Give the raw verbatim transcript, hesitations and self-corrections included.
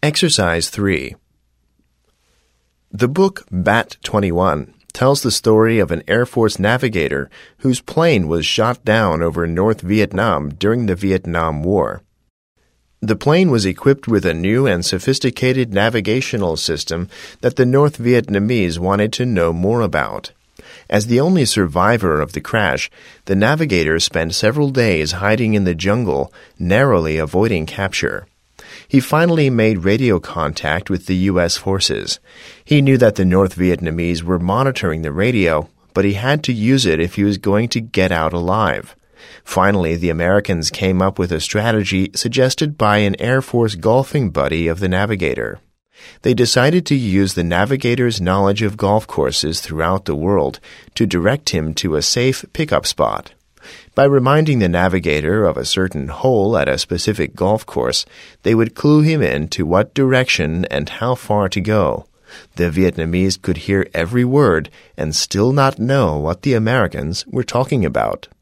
Exercise three. The book Bat twenty-one tells the story of an Air Force navigator whose plane was shot down over North Vietnam during the Vietnam War. The plane was equipped with a new and sophisticated navigational system that the North Vietnamese wanted to know more about. As the only survivor of the crash, the navigator spent several days hiding in the jungle, narrowly avoiding capture. He finally made radio contact with the U S forces. He knew that the North Vietnamese were monitoring the radio, but he had to use it if he was going to get out alive. Finally, the Americans came up with a strategy suggested by an Air Force golfing buddy of the navigator. They decided to use the navigator's knowledge of golf courses throughout the world to direct him to a safe pickup spot. By reminding the navigator of a certain hole at a specific golf course, they would clue him in to what direction and how far to go. The Vietnamese could hear every word and still not know what the Americans were talking about.